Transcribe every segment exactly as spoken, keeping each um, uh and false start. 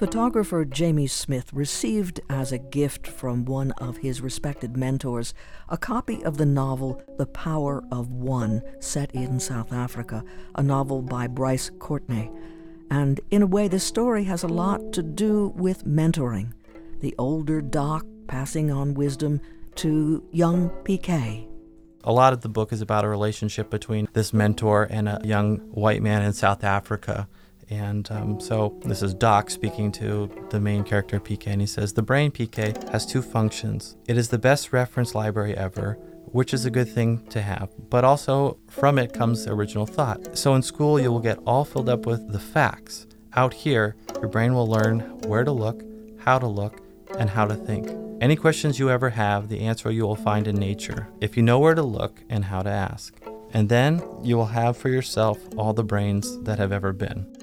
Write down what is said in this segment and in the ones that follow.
Photographer Jamie Smith received as a gift from one of his respected mentors a copy of the novel The Power of One, set in South Africa, a novel by Bryce Courtenay. And in a way, this story has a lot to do with mentoring, the older Doc passing on wisdom to young P K. A lot of the book is about a relationship between this mentor and a young white man in South Africa. And um, so this is Doc speaking to the main character, P K, and he says, "The brain, P K, has two functions. It is the best reference library ever, which is a good thing to have, but also from it comes original thought. So in school, you will get all filled up with the facts. Out here, your brain will learn where to look, how to look, and how to think. Any questions you ever have, the answer you will find in nature, if you know where to look and how to ask. And then you will have for yourself all the brains that have ever been."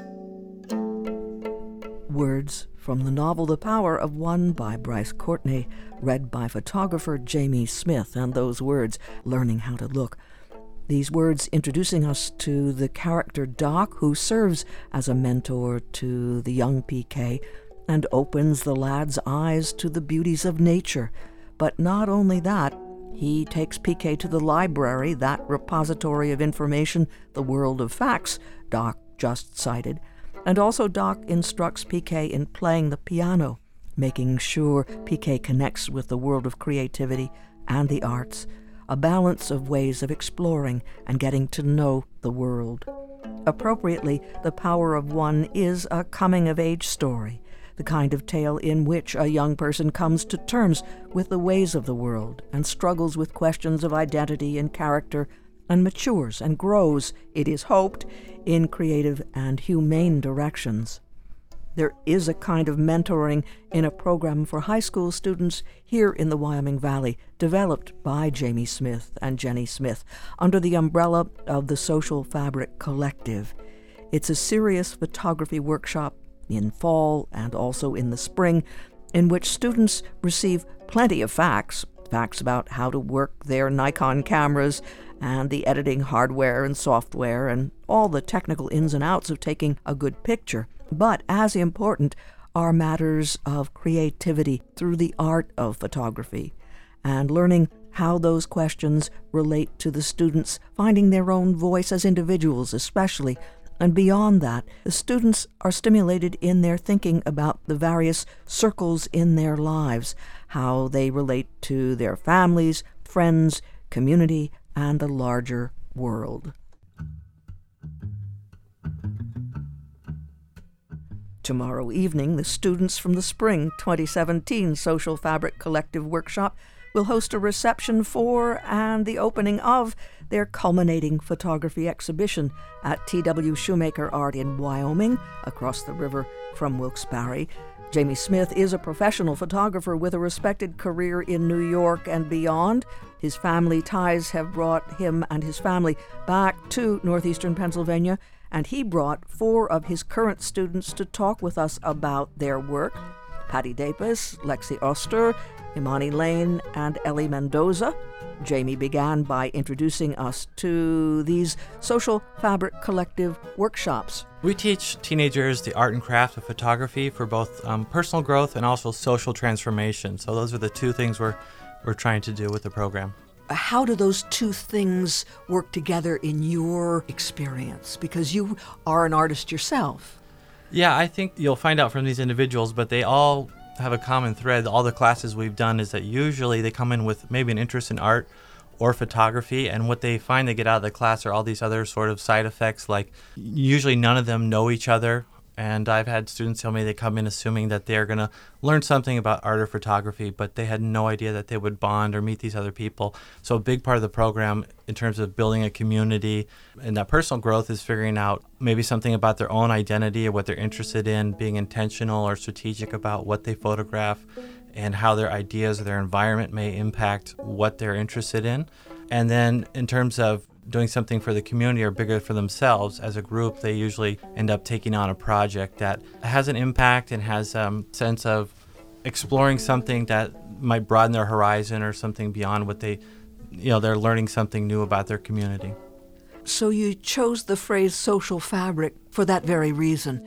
Words from the novel The Power of One by Bryce Courtenay, read by photographer Jamie Smith, and those words, learning how to look. These words introducing us to the character Doc, who serves as a mentor to the young P K and opens the lad's eyes to the beauties of nature. But not only that, he takes P K to the library, that repository of information, the world of facts Doc just cited. And also Doc instructs P K in playing the piano, making sure P K connects with the world of creativity and the arts, a balance of ways of exploring and getting to know the world. Appropriately, The Power of One is a coming-of-age story, the kind of tale in which a young person comes to terms with the ways of the world and struggles with questions of identity and character and matures and grows, it is hoped, in creative and humane directions. There is a kind of mentoring in a program for high school students here in the Wyoming Valley, developed by Jamie Smith and Jenny Smith under the umbrella of the Social Fabric Collective. It's a serious photography workshop in fall and also in the spring, in which students receive plenty of facts, facts about how to work their Nikon cameras and the editing hardware and software and all the technical ins and outs of taking a good picture. But as important are matters of creativity through the art of photography and learning how those questions relate to the students finding their own voice as individuals especially. And beyond that, the students are stimulated in their thinking about the various circles in their lives, how they relate to their families, friends, community, and the larger world. Tomorrow evening, the students from the Spring twenty seventeen Social Fabric Collective Workshop will host a reception for and the opening of their culminating photography exhibition at T W Shoemaker Art in Wyoming, across the river from Wilkes-Barre. Jamie Smith is a professional photographer with a respected career in New York and beyond. His family ties have brought him and his family back to northeastern Pennsylvania, and he brought four of his current students to talk with us about their work. Patty Dapis, Lexi Oster, Imani Lane, and Ellie Mendoza. Jamie began by introducing us to these Social Fabric Collective workshops. We teach teenagers the art and craft of photography for both um, personal growth and also social transformation. So those are the two things we're we're trying to do with the program. How do those two things work together in your experience? Because you are an artist yourself. Yeah, I think you'll find out from these individuals, but they all have a common thread. All the classes we've done is that usually they come in with maybe an interest in art or photography, and what they find they get out of the class are all these other sort of side effects, like usually none of them know each other. And I've had students tell me they come in assuming that they're going to learn something about art or photography, but they had no idea that they would bond or meet these other people. So a big part of the program in terms of building a community and that personal growth is figuring out maybe something about their own identity or what they're interested in, being intentional or strategic about what they photograph and how their ideas or their environment may impact what they're interested in. And then in terms of doing something for the community or bigger for themselves as a group, they usually end up taking on a project that has an impact and has a um, sense of exploring something that might broaden their horizon or something beyond what they, you know, they're learning something new about their community. So you chose the phrase social fabric for that very reason.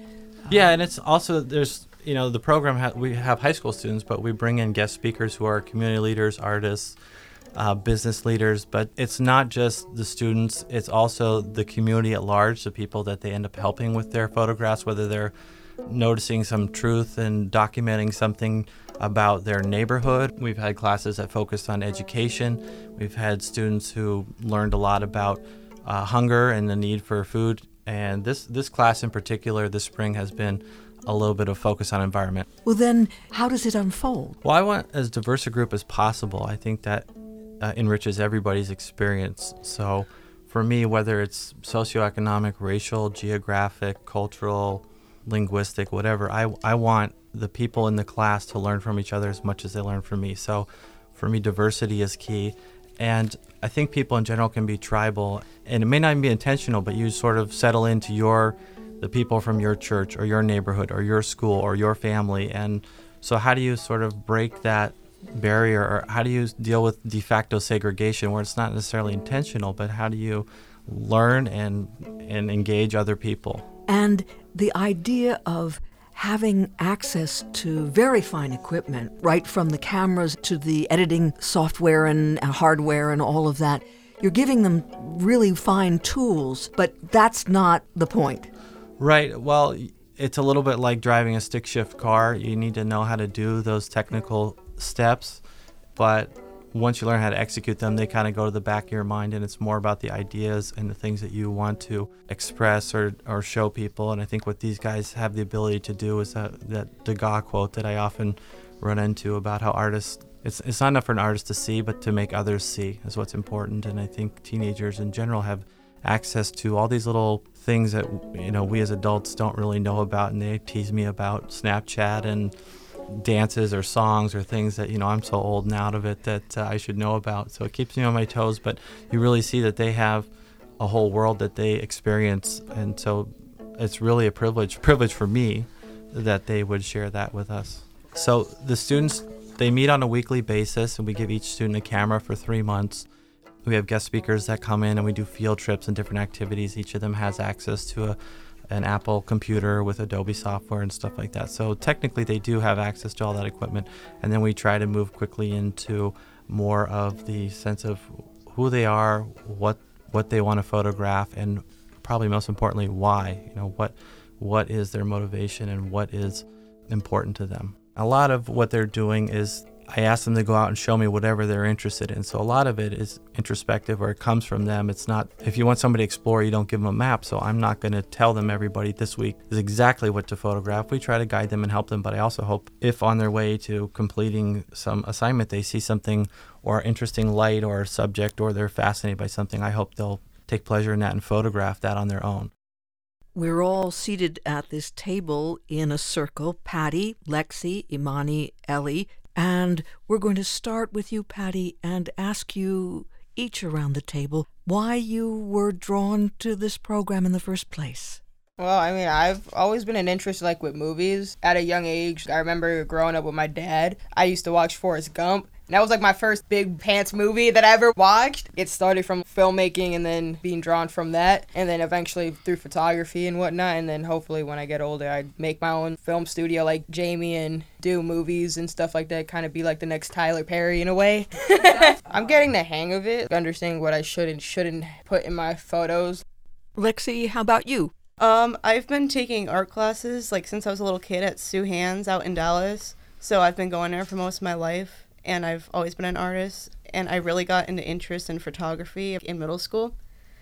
Yeah, and it's also, there's, you know, the program, ha- we have high school students, but we bring in guest speakers who are community leaders, artists, uh, business leaders, but it's not just the students, it's also the community at large, the people that they end up helping with their photographs, whether they're noticing some truth and documenting something about their neighborhood. We've had classes that focused on education. We've had students who learned a lot about uh, hunger and the need for food. And this, this class in particular this spring has been a little bit of focus on environment. Well, then how does it unfold? Well, I want as diverse a group as possible. I think that uh, enriches everybody's experience. So for me, whether it's socioeconomic, racial, geographic, cultural, linguistic, whatever, I, I want the people in the class to learn from each other as much as they learn from me. So for me, diversity is key. And I think people in general can be tribal, and it may not even be intentional, but you sort of settle into your, the people from your church or your neighborhood or your school or your family. And so how do you sort of break that barrier, or how do you deal with de facto segregation where it's not necessarily intentional, but how do you learn and and engage other people? And the idea of having access to very fine equipment, right from the cameras to the editing software and hardware and all of that, you're giving them really fine tools, but that's not the point. Right. Well, it's a little bit like driving a stick shift car. You need to know how to do those technical steps, but once you learn how to execute them, they kind of go to the back of your mind, and it's more about the ideas and the things that you want to express or, or show people. And I think what these guys have the ability to do is that, that Degas quote that I often run into about how artists, it's, it's not enough for an artist to see, but to make others see is what's important. And I think teenagers in general have access to all these little things that, you know, we as adults don't really know about, and they tease me about Snapchat and dances or songs or things that, you know, I'm so old and out of it that uh, I should know about. So it keeps me on my toes, but you really see that they have a whole world that they experience, and so it's really a privilege privilege for me that they would share that with us. So the students, they meet on a weekly basis, and we give each student a camera for three months. We have guest speakers that come in, and we do field trips and different activities. Each of them has access to a an Apple computer with Adobe software and stuff like that. So technically they do have access to all that equipment. And then we try to move quickly into more of the sense of who they are, what what they want to photograph, and probably most importantly, why. You know, what what is their motivation and what is important to them. A lot of what they're doing is I ask them to go out and show me whatever they're interested in. So a lot of it is introspective, or it comes from them. It's not, if you want somebody to explore, you don't give them a map. So I'm not going to tell them everybody this week is exactly what to photograph. We try to guide them and help them, but I also hope if on their way to completing some assignment, they see something or interesting light or subject, or they're fascinated by something, I hope they'll take pleasure in that and photograph that on their own. We're all seated at this table in a circle, Patty, Lexi, Imani, Ellie, and we're going to start with you, Patty, and ask you each around the table why you were drawn to this program in the first place. Well, I mean, I've always been an interest, like, with movies. At a young age, I remember growing up with my dad. I used to watch Forrest Gump. And that was, like, my first big pants movie that I ever watched. It started from filmmaking and then being drawn from that. And then eventually through photography and whatnot. And then hopefully when I get older, I'd make my own film studio like Jamie and do movies and stuff like that. Kind of be like the next Tyler Perry in a way. I'm getting the hang of it. Understanding what I should and shouldn't put in my photos. Lexi, how about you? Um, I've been taking art classes, like, since I was a little kid at Sue Hands out in Dallas. So I've been going there for most of my life. And I've always been an artist, and I really got into interest in photography in middle school.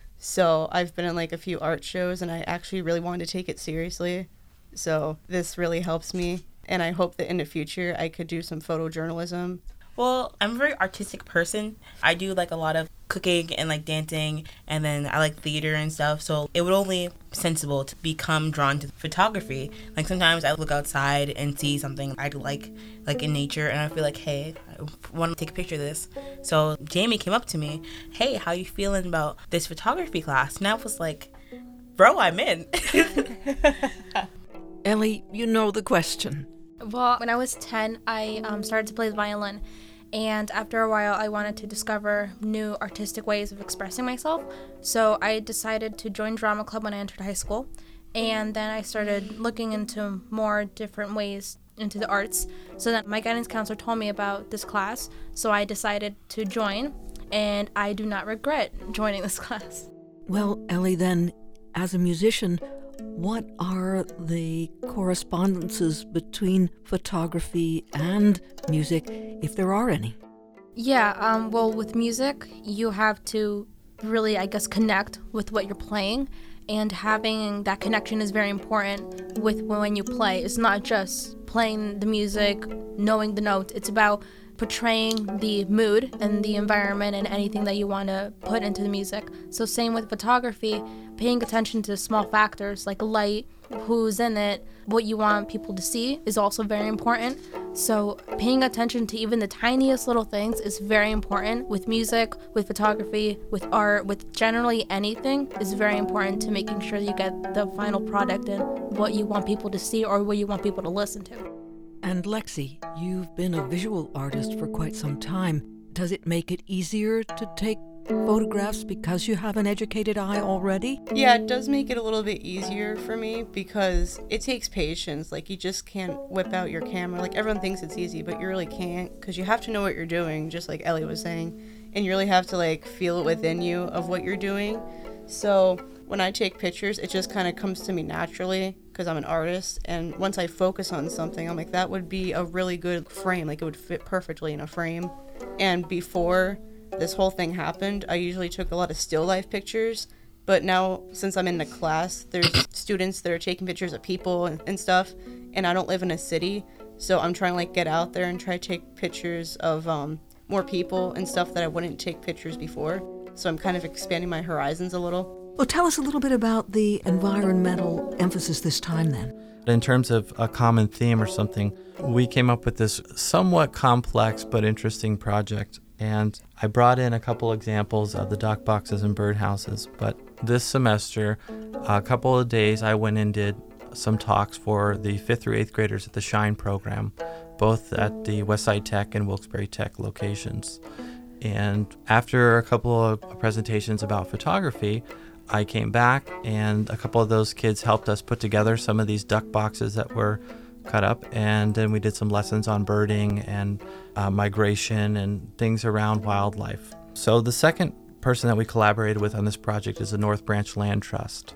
So I've been in like a few art shows, and I actually really wanted to take it seriously. So this really helps me, and I hope that in the future I could do some photojournalism. Well, I'm a very artistic person. I do like a lot of cooking and like dancing, and then I like theater and stuff. So it would only be sensible to become drawn to photography. Like sometimes I look outside and see something I like, like in nature, and I feel like, hey, I want to take a picture of this. So Jamie came up to me, hey, how you feeling about this photography class? And I was like, bro, I'm in. Ellie, you know the question. Well, when I was ten, I um, started to play the violin, and after a while, I wanted to discover new artistic ways of expressing myself, so I decided to join drama club when I entered high school, And then I started looking into more different ways into the arts. So that my guidance counselor told me about this class. So I decided to join, and I do not regret joining this class. Well, Ellie, then, as a musician, what are the correspondences between photography and music, if there are any? Yeah, um, well, with music, you have to really, I guess, connect with what you're playing, and having that connection is very important with when you play. It's not just playing the music, knowing the notes. It's about portraying the mood and the environment and anything that you want to put into the music. So same with photography, paying attention to small factors like light, who's in it, what you want people to see is also very important. So paying attention to even the tiniest little things is very important with music, with photography, with art, with generally anything is very important to making sure you get the final product and what you want people to see or what you want people to listen to. And Lexi, you've been a visual artist for quite some time. Does it make it easier to take photographs because you have an educated eye already? Yeah, it does make it a little bit easier for me because it takes patience. Like, you just can't whip out your camera. Like, everyone thinks it's easy, but you really can't, because you have to know what you're doing, just like Ellie was saying. And you really have to, like, feel it within you of what you're doing. So when I take pictures, it just kind of comes to me naturally because I'm an artist. And once I focus on something, I'm like, that would be a really good frame. Like, it would fit perfectly in a frame. And before this whole thing happened, I usually took a lot of still life pictures. But now, since I'm in the class, there's students that are taking pictures of people and, and stuff. And I don't live in a city. So I'm trying to, like, get out there and try to take pictures of um, more people and stuff that I wouldn't take pictures before. So I'm kind of expanding my horizons a little. Well, tell us a little bit about the environmental emphasis this time, then. In terms of a common theme or something, we came up with this somewhat complex but interesting project. And I brought in a couple examples of the duck boxes and birdhouses. But this semester, a couple of days, I went and did some talks for the fifth through eighth graders at the SHINE program, both at the Westside Tech and Wilkes-Barre Tech locations. And after a couple of presentations about photography, I came back and a couple of those kids helped us put together some of these duck boxes that were cut up, and then we did some lessons on birding and uh, migration and things around wildlife. So the second person that we collaborated with on this project is the North Branch Land Trust,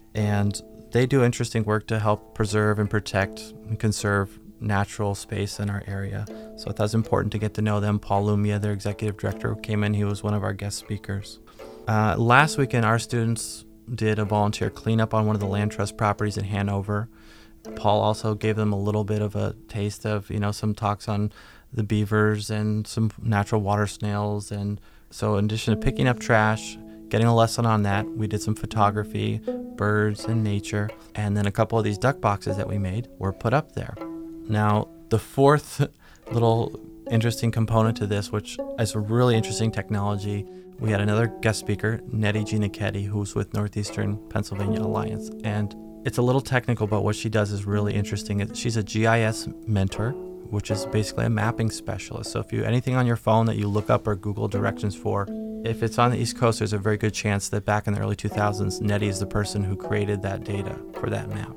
and they do interesting work to help preserve and protect and conserve natural space in our area. So I thought it was important to get to know them. Paul Lumia, their executive director, came in. He was one of our guest speakers. Uh, last weekend, our students did a volunteer cleanup on one of the land trust properties in Hanover. Paul also gave them a little bit of a taste of, you know, some talks on the beavers and some natural water snails. And so in addition to picking up trash, getting a lesson on that, we did some photography, birds and nature, and then a couple of these duck boxes that we made were put up there. Now, the fourth little interesting component to this, which is a really interesting technology, we had another guest speaker, Nettie Giannichetti, who's with Northeastern Pennsylvania Alliance. And it's a little technical, but what she does is really interesting. She's a G I S mentor, which is basically a mapping specialist. So if you anything on your phone that you look up or Google directions for, if it's on the East Coast, there's a very good chance that back in the early two thousands, Nettie is the person who created that data for that map.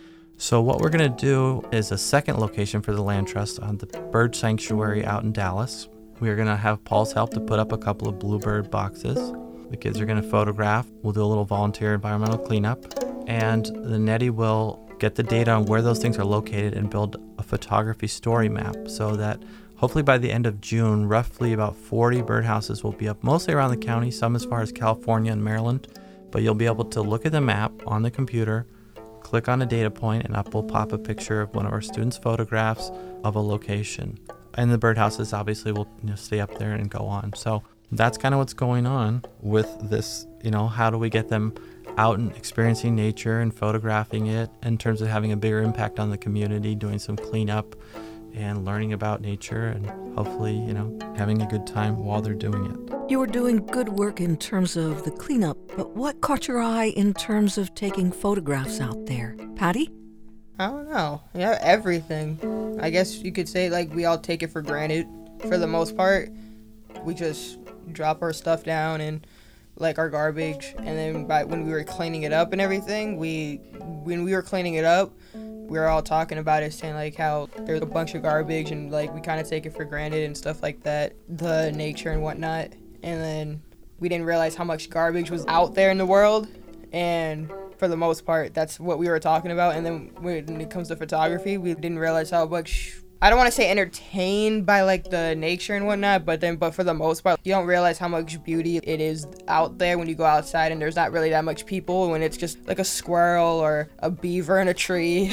So what we're going to do is a second location for the Land Trust on the Bird Sanctuary out in Dallas. We are going to have Paul's help to put up a couple of bluebird boxes. The kids are going to photograph. We'll do a little volunteer environmental cleanup. And the Nettie will get the data on where those things are located and build a photography story map so that hopefully by the end of June, roughly about forty birdhouses will be up, mostly around the county, some as far as California and Maryland. But you'll be able to look at the map on the computer, click on a data point, and up will pop a picture of one of our students' photographs of a location. And the birdhouses obviously will, you know, stay up there and go on. So that's kind of what's going on with this, you know, how do we get them out and experiencing nature and photographing it in terms of having a bigger impact on the community, doing some cleanup and learning about nature and hopefully, you know, having a good time while they're doing it. You were doing good work in terms of the cleanup, but what caught your eye in terms of taking photographs out there? Patty? I don't know. Yeah, everything. I guess you could say, like, we all take it for granted for the most part. We just drop our stuff down and like our garbage, and then by when we were cleaning it up and everything, we when we were cleaning it up, we were all talking about it, saying like how there's a bunch of garbage and like we kind of take it for granted and stuff like that, the nature and whatnot. And then we didn't realize how much garbage was out there in the world, and for the most part, that's what we were talking about. And then when it comes to photography, we didn't realize how much, I don't want to say entertained by like the nature and whatnot, but then but for the most part, you don't realize how much beauty it is out there when you go outside and there's not really that much people, when it's just like a squirrel or a beaver in a tree.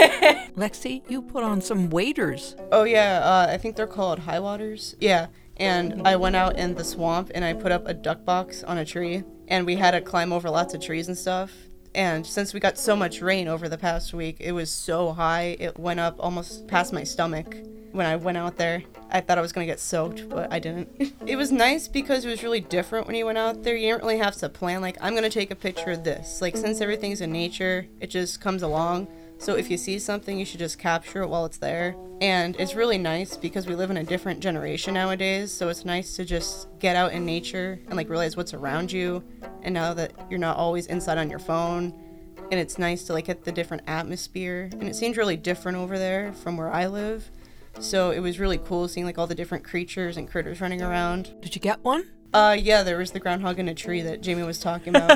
Lexi, you put on some waders. Oh yeah, uh, I think they're called high waters. Yeah, and I went out in the swamp and I put up a duck box on a tree, and we had to climb over lots of trees and stuff. And since we got so much rain over the past week, it was so high, it went up almost past my stomach. When I went out there, I thought I was going to get soaked, but I didn't. It was nice because it was really different when you went out there. You didn't really have to plan, like, I'm going to take a picture of this. Like, since everything's in nature, it just comes along. So if you see something, you should just capture it while it's there. And it's really nice because we live in a different generation nowadays, so it's nice to just get out in nature and like realize what's around you. And now that you're not always inside on your phone, and it's nice to like get the different atmosphere. And it seems really different over there from where I live. So it was really cool seeing like all the different creatures and critters running around. Did you get one? Uh, yeah, there was the groundhog in a tree that Jamie was talking about.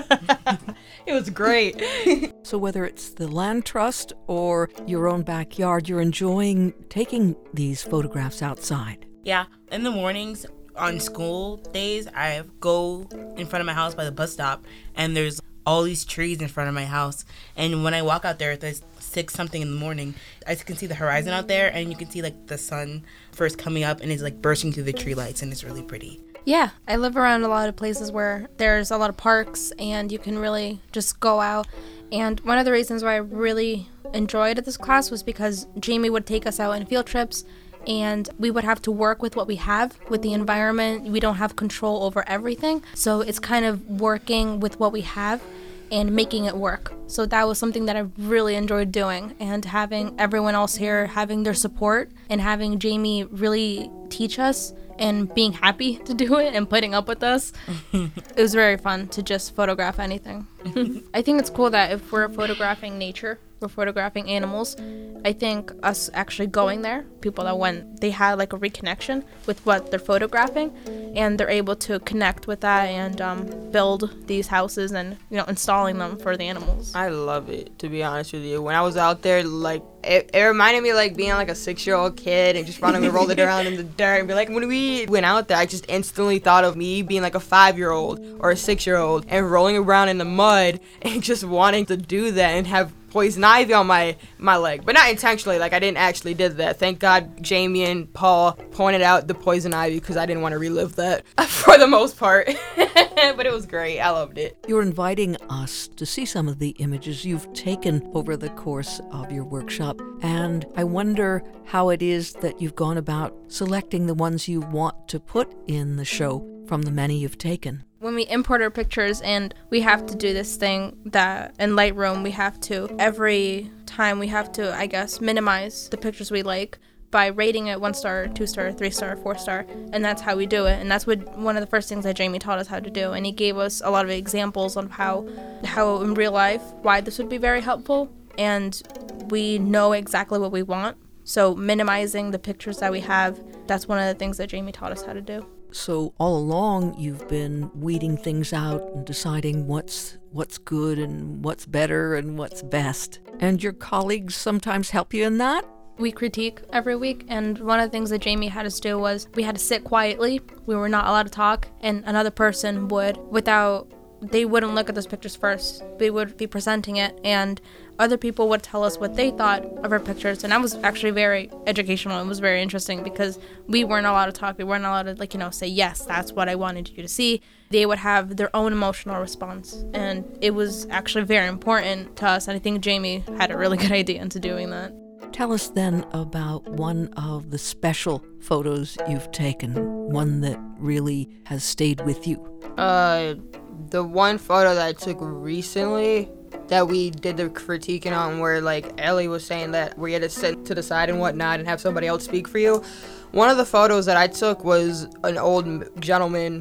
It was great. So whether it's the land trust or your own backyard, you're enjoying taking these photographs outside. Yeah, in the mornings on school days, I go in front of my house by the bus stop, and there's all these trees in front of my house. And when I walk out there at the six something in the morning, I can see the horizon out there, and you can see like the sun first coming up and it's like bursting through the tree lights, and it's really pretty. Yeah, I live around a lot of places where there's a lot of parks and you can really just go out. And one of the reasons why I really enjoyed this class was because Jamie would take us out on field trips, and we would have to work with what we have, with the environment. We don't have control over everything. So it's kind of working with what we have and making it work. So that was something that I really enjoyed doing, and having everyone else here, having their support, and having Jamie really teach us and being happy to do it and putting up with us. It was very fun to just photograph anything. I think it's cool that if we're photographing nature, we're photographing animals, I think us actually going there, people that went, they had like a reconnection with what they're photographing, and they're able to connect with that and um, build these houses and, you know, installing them for the animals. I love it, to be honest with you. When I was out there, like, it, it reminded me like being like a six-year-old kid and just running and rolling around in the dirt. And be like, when we went out there, I just instantly thought of me being like a five-year-old or a six-year-old and rolling around in the mud and just wanting to do that and have poison ivy on my my leg, but not intentionally. Like, I didn't actually did that. Thank God Jamie and Paul pointed out the poison ivy, because I didn't want to relive that for the most part. But it was great. I loved it. You're inviting us to see some of the images you've taken over the course of your workshop, and I wonder how it is that you've gone about selecting the ones you want to put in the show from the many you've taken. When we import our pictures, and we have to do this thing that in Lightroom we have to, every time we have to, I guess, minimize the pictures we like by rating it one star, two star, three star, four star, and that's how we do it. And that's what one of the first things that Jamie taught us how to do, and he gave us a lot of examples on how, how in real life, why this would be very helpful, and we know exactly what we want. So minimizing the pictures that we have, that's one of the things that Jamie taught us how to do. So all along, you've been weeding things out and deciding what's what's good and what's better and what's best. And your colleagues sometimes help you in that? We critique every week, and one of the things that Jamie had us do was we had to sit quietly. We were not allowed to talk, and another person would, without, they wouldn't look at those pictures first. We would be presenting it, and other people would tell us what they thought of our pictures, and that was actually very educational. It was very interesting because we weren't allowed to talk. We weren't allowed to, like, you know, say, yes, that's what I wanted you to see. They would have their own emotional response, and it was actually very important to us, and I think Jamie had a really good idea into doing that. Tell us then about one of the special photos you've taken, one that really has stayed with you. Uh, the one photo that I took recently that we did the critiquing on, where like Ellie was saying that we had to sit to the side and whatnot and have somebody else speak for you. One of the photos that I took was an old gentleman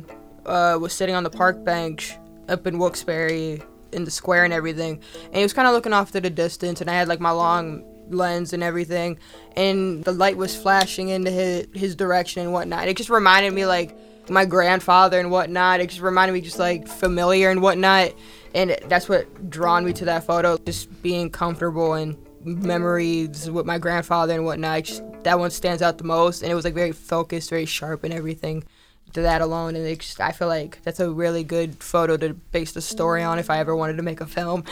uh, was sitting on the park bench up in Wilkes-Barre in the square and everything, and he was kind of looking off to the distance, and I had like my long lens and everything, and the light was flashing into his, his direction and whatnot. It just reminded me like my grandfather and whatnot. It just reminded me just like familiar and whatnot, and that's what drawn me to that photo, just being comfortable and memories with my grandfather and whatnot. Just, that one stands out the most, and it was like very focused, very sharp and everything. To that alone, and it just, I feel like that's a really good photo to base the story on if I ever wanted to make a film.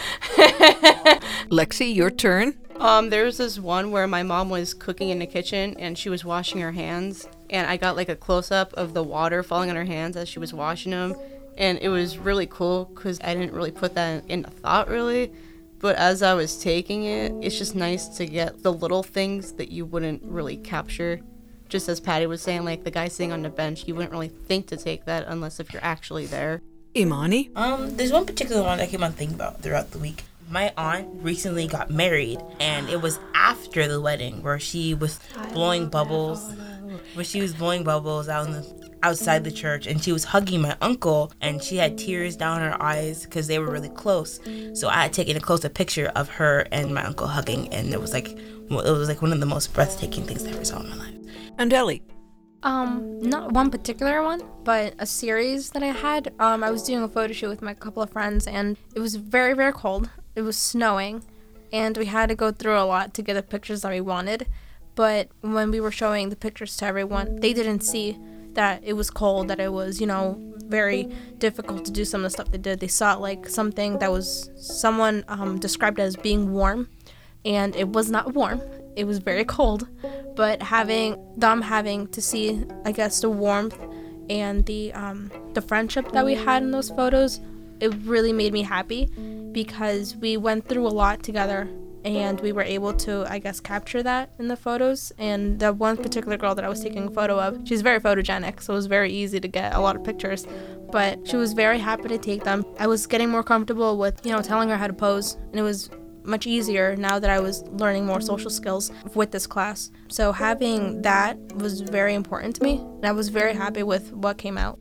Lexi, your turn. Um, there was this one where my mom was cooking in the kitchen and she was washing her hands, and I got like a close-up of the water falling on her hands as she was washing them, and it was really cool because I didn't really put that into thought really, but as I was taking it, it's just nice to get the little things that you wouldn't really capture. Just as Patty was saying, like the guy sitting on the bench, you wouldn't really think to take that unless if you're actually there. Imani? Um, there's one particular one I keep on thinking about throughout the week. My aunt recently got married, and it was after the wedding where she was blowing bubbles, where she was blowing bubbles out in the, outside the church, and she was hugging my uncle, and she had tears down her eyes because they were really close. So I had taken a closer picture of her and my uncle hugging, and it was like, it was like one of the most breathtaking things I ever saw in my life. And Ellie? Um, not one particular one, but a series that I had. Um, I was doing a photo shoot with my couple of friends, and it was very, very cold. It was snowing, and we had to go through a lot to get the pictures that we wanted. But when we were showing the pictures to everyone, they didn't see that it was cold, that it was, you know, very difficult to do some of the stuff they did. They saw it like something that was, someone um, described it as being warm, and it was not warm. It was very cold, but having them having to see, I guess, the warmth and the um, the friendship that we had in those photos, it really made me happy because we went through a lot together and we were able to, I guess, capture that in the photos. And the one particular girl that I was taking a photo of, she's very photogenic, so it was very easy to get a lot of pictures, but she was very happy to take them. I was getting more comfortable with, you know, telling her how to pose, and it was much easier now that I was learning more social skills with this class. So having that was very important to me, and I was very happy with what came out.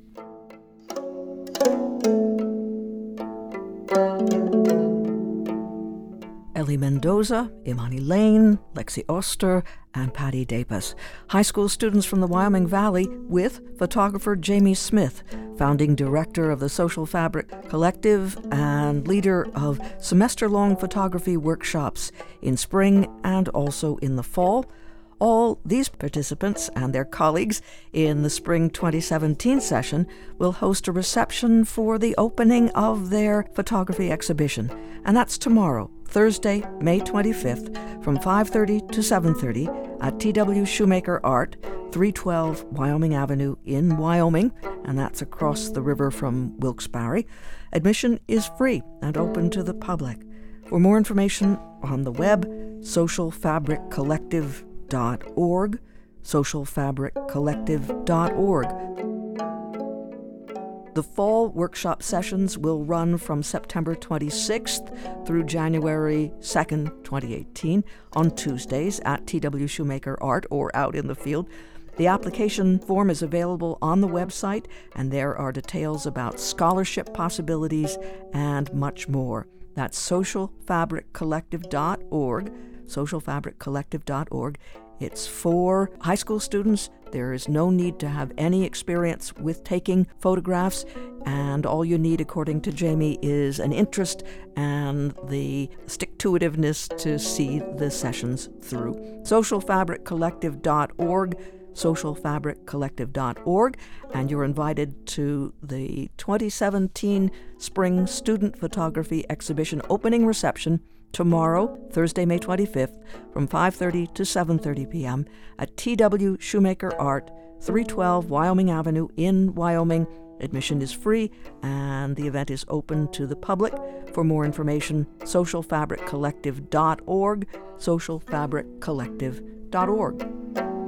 Ellie Mendoza, Imani Lane, Lexi Oster, and Patty Dapas, high school students from the Wyoming Valley, with photographer Jamie Smith, founding director of the Social Fabric Collective and leader of semester-long photography workshops in spring and also in the fall. All these participants and their colleagues in the spring twenty seventeen session will host a reception for the opening of their photography exhibition, and that's tomorrow, Thursday, May twenty-fifth, from five thirty to seven thirty at T W Shoemaker Art, three twelve Wyoming Avenue in Wyoming, and that's across the river from Wilkes-Barre. Admission is free and open to the public. For more information on the web, social fabric collective dot org, social fabric collective dot org. The fall workshop sessions will run from September twenty-sixth through January second, twenty eighteen, on Tuesdays at T W Shoemaker Art or out in the field. The application form is available on the website, and there are details about scholarship possibilities and much more. That's social fabric collective dot org, social fabric collective dot org. It's for high school students. There is no need to have any experience with taking photographs, and all you need, according to Jamie, is an interest and the stick-to-itiveness to see the sessions through. social fabric collective dot org, social fabric collective dot org, and you're invited to the twenty seventeen Spring Student Photography Exhibition opening reception tomorrow, Thursday, May twenty-fifth, from five thirty to seven thirty p.m. at T W Shoemaker Art, three twelve Wyoming Avenue in Wyoming. Admission is free, and the event is open to the public. For more information, social fabric collective dot org, social fabric collective dot org.